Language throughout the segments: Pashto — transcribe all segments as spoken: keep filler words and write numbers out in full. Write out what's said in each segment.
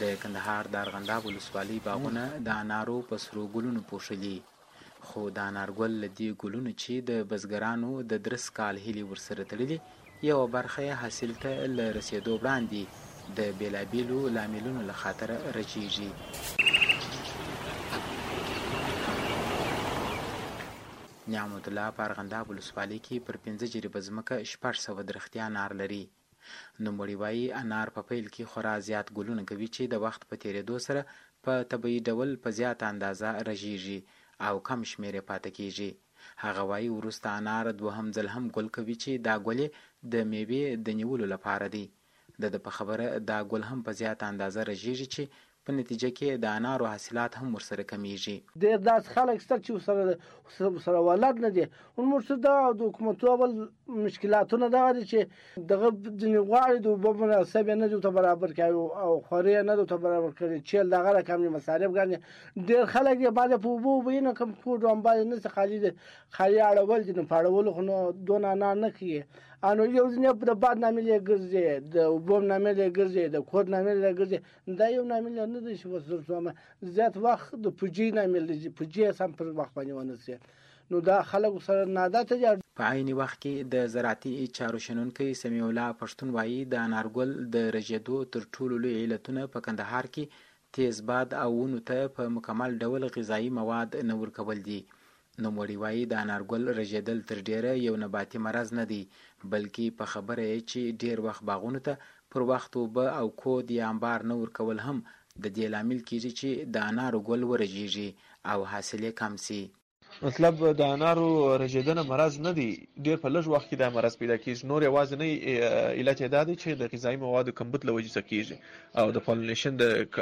د کندهار د ارغنداب ولسوالۍ باغونه د انارو په سرو ګلونو پوښلي، خو د انارګل له دې ګلونو چې د بزګرانو د درس کال هیلې ورسره تړلي، یوه برخه یې حاصل ته له رسېدو وړاندې د بېلابېلو لاملونو له خاطره رژېږي. نعمت الله په ارغنداب ولسوالۍ کې پر پنځه جریبه ځمکه شپږ سوه درختي انار لري. نوموړي وایي انار په پیل کې خورا زیات ګلونه کوي چې د وخت په تېرېدو سره په طبیعي ډول په زیاته اندازه رژېږي او کم شمېر یې پاتې کېږي. هغه وایي وروسته انار دوهم ځل هم ګل کوي چې دا ګل د میوې د نیولو لپاره دی. د ده په خبره دا ګل هم په زیاته اندازه رژېږي چې په نتیجه کې د انارو حاصلات هم ورسره کمیږي. ډېر داسې خلک شته چې ورسره سره ولد نه دي. موږ څه دغه د حکومتو اول مشکلاتونه دغه دي چې دغه ځینې غواړي د اوبو مناسب یې نه دي ورته برابر کوي او خوري یې نه دي ورته برابر کړي، چیل دغه رقم یې مصارف ګڼي. ډېر خلک یې بعد په اوبو اوبه یې نه کوم پوډ امباز نه څه خالي دي، خالي اړول دي. نو په اړولو خو نو دونه انار نه کوي. انو یو ځینې د باد نامل یې ګرځي، د اوبو نامل یې ګرځي، د کود نامل یې ګرځي. دا یو نامل نه دی چې وسره زیات وخت د پوجي نامل دی، پوجي سم پر وخت باندې ونه سي. نو دا خلک سره نادته دي. په عین وخت کې د زراعتي چارو شنونکی سمیع الله پښتون وایي د انارګل د رژېدو تر ټولو لوی علتونه په کندهار کې تیز باد او ونو ته په مکمل ډول غذایي مواد نه ورکول دي. نوموړي وایي د انارګل رژېدل تر ډیره یو نباتي مرض نه دی، بلکې په خبره یې چې ډیر وخت باغونو ته پر وخت اوبه او کود یا انبار نه ورکول هم د دې لامل کیږي چې د انارو ګل ورژېږي او حاصل یې کم سي. مطلب د انارو رژېدنه مرض نه دی، ډېر په لږ وخت کې دا مرض پیدا کېږي. نور یوازینی علت یې دا دی چې د غذایي موادو کمبود له وجې څخه کېږي او د پالینیشن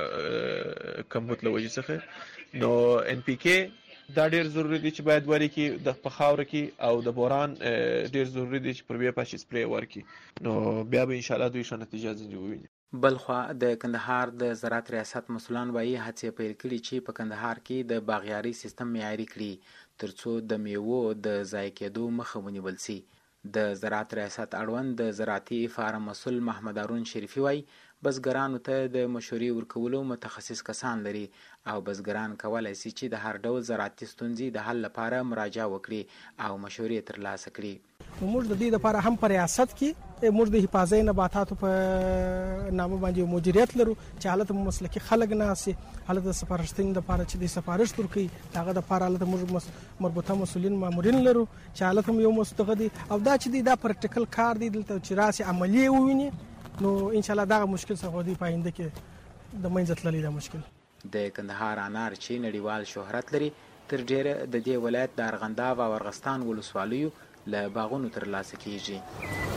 د کمبود له وجې څخه. نو ان پی کې دا ډېر ضروري دی چې باید ورکړي د په خاوره کې، او د بوران ډېر ضروري دی چې پر بیا پاشي سپری ورکړي. نو بیا به انشاءالله دوی ښه نتیجه ځینې وویني. بلخوا د کندهار د زراعت ریاست مسؤلان وایي هڅې پیل کړي چې په کندهار کې د باغیاري سیستم معیاري کړي ترڅو د میوو د ضایع کېدو مخه ونیول سي. د زراعت ریاست اړوند د زراعتي فارم مسؤل محمد هارون شریفي وایي بزګرانو ته د مشورې ورکولو متخصص کسان لري او بزګران کولی سي چې د هر ډول زراعتي ستونزې د حل لپاره مراجعه وکړي او مشورې ترلاسه کړي. موږ د دې لپاره هم په ریاست کې موږ د حفاظتي نباتاتو په نامه باندې مدیریت لرو چې حالت مسلکي خلک ناسي، حالت د سفارشتین لپاره چې د سفارش ورکوي هغه د لپاره حالت موږ مربوطه مسؤلین مامورین لرو چې حالت هم یو مستغه دي او دا چې دی دا پریکټیکل کار دی دلته چې راسي عملی وویني. نو ان شاء الله دا مشکل څنګه دی پاینده کې د منځ تللی دا مشکل. د کندهار انار چې نړیوال شهرت لري تر ډیره د دې ولایت د ارغنداب او ارغستان ولسوالیو له باغونو ترلاسه کیږي.